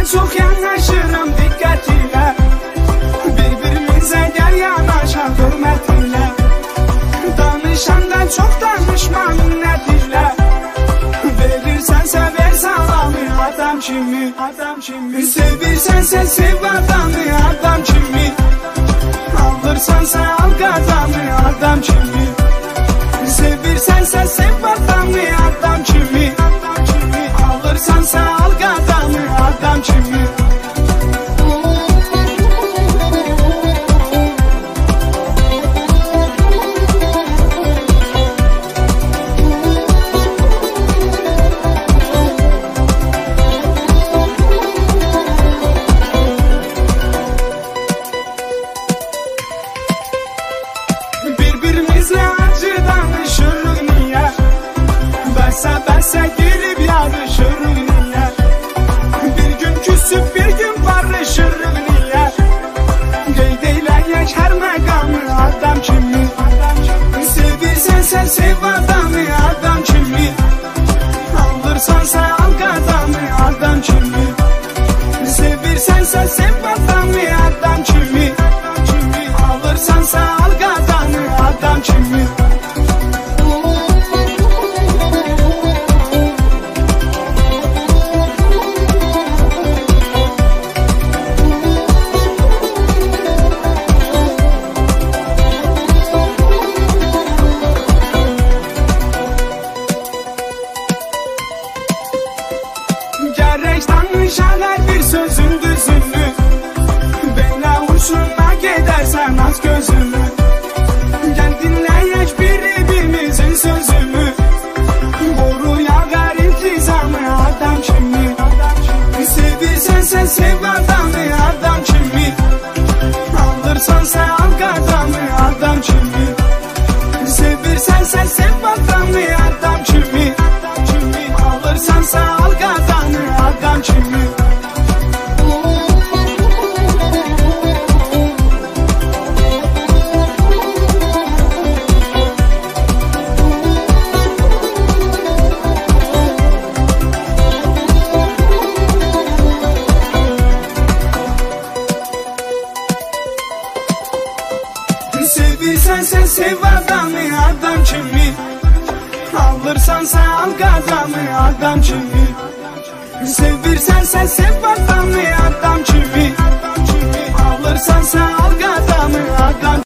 senden çok yanaşırım dikkat ile. Birbirimize gel yanaşa hürmet ile. Danışandan çok danışmanın ne dile. Verirsen sever salamı adam kimi. Sevirsen sen sev adamı adam kimi. Alırsan sen al kazanı adam kimi. Sevirsen sen sev adamı adam kimi. Alırsan sen al kazanı adam kimi. Birbirimizle acı danışırız niye? Bese girip yarışırız niye? Bir gün küsüp bir gün barışırız niye? Geydeyleyek her mekamı adam kimi. Sevirsen sen sev adamı adam kimi. Alırsan sen al kazanı adam kimi. Sevirsen sen sev adamı adam kimi. Alırsan sen al kazanı adam kimi. Gerek danışanlar bir sözün düzünü. Benle hoşuna gidersen aç gözümü. Gel dinleyek birbirimizin sözümü. Boruya ver intizamı adam kimi. Sevirsen sen sev adamı adam kimi. Alırsan sen al kazanı adam kimi. Sevirsen sen sev adamı adam kimi. Alırsan sen al kazanı adam kimi. Sevirsen sen sev adamı adam kimi. Alırsan sen al kazanı adam kimi. Sevirsen sen sev adamı adam kimi. Alırsan sen al kazanı adam kimi.